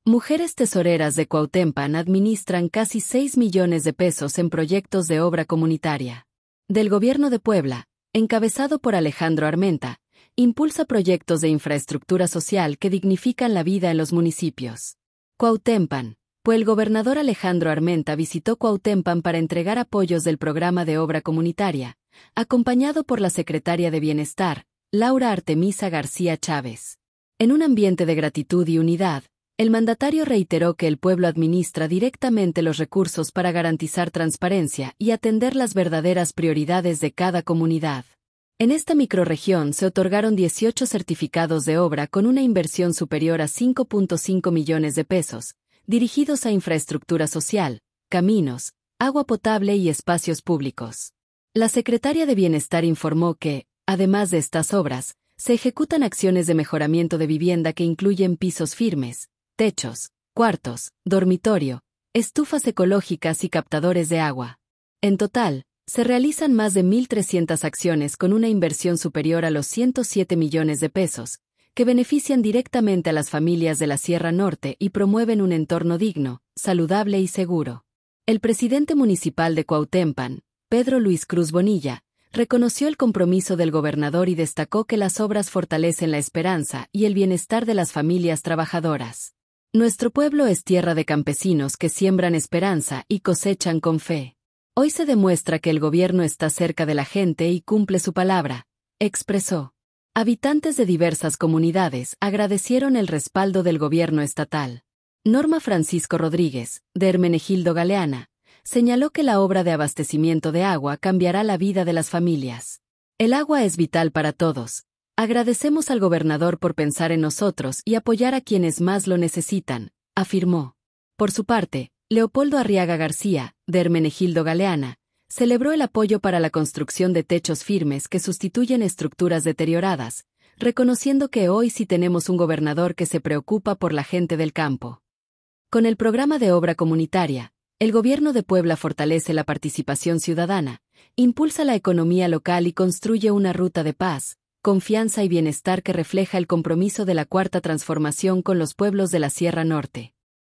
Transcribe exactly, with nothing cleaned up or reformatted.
Mujeres tesoreras de Cuauhtémoc administran casi seis millones de pesos en proyectos de obra comunitaria. Del Gobierno de Puebla, encabezado por Alejandro Armenta, impulsa proyectos de infraestructura social que dignifican la vida en los municipios. Cuauhtémoc, pues el gobernador Alejandro Armenta visitó Cuauhtémoc para entregar apoyos del programa de obra comunitaria, acompañado por la secretaria de Bienestar, Laura Artemisa García Chávez. En un ambiente de gratitud y unidad, el mandatario reiteró que el pueblo administra directamente los recursos para garantizar transparencia y atender las verdaderas prioridades de cada comunidad. En esta microrregión se otorgaron dieciocho certificados de obra con una inversión superior a cinco punto cinco millones de pesos, dirigidos a infraestructura social, caminos, agua potable y espacios públicos. La secretaria de Bienestar informó que, además de estas obras, se ejecutan acciones de mejoramiento de vivienda que incluyen pisos firmes, techos, cuartos, dormitorio, estufas ecológicas y captadores de agua. En total, se realizan más de mil trescientas acciones con una inversión superior a los ciento siete millones de pesos, que benefician directamente a las familias de la Sierra Norte y promueven un entorno digno, saludable y seguro. El presidente municipal de Cuauhtémoc, Pedro Luis Cruz Bonilla, reconoció el compromiso del gobernador y destacó que las obras fortalecen la esperanza y el bienestar de las familias trabajadoras. Nuestro pueblo es tierra de campesinos que siembran esperanza y cosechan con fe. Hoy se demuestra que el gobierno está cerca de la gente y cumple su palabra, expresó. Habitantes de diversas comunidades agradecieron el respaldo del gobierno estatal. Norma Francisco Rodríguez, de Hermenegildo Galeana, señaló que la obra de abastecimiento de agua cambiará la vida de las familias. El agua es vital para todos. Agradecemos al gobernador por pensar en nosotros y apoyar a quienes más lo necesitan, afirmó. Por su parte, Leopoldo Arriaga García, de Hermenegildo Galeana, celebró el apoyo para la construcción de techos firmes que sustituyen estructuras deterioradas, reconociendo que hoy sí tenemos un gobernador que se preocupa por la gente del campo. Con el programa de obra comunitaria, el gobierno de Puebla fortalece la participación ciudadana, impulsa la economía local y construye una ruta de paz, confianza y bienestar que refleja el compromiso de la Cuarta Transformación con los pueblos de la Sierra Norte.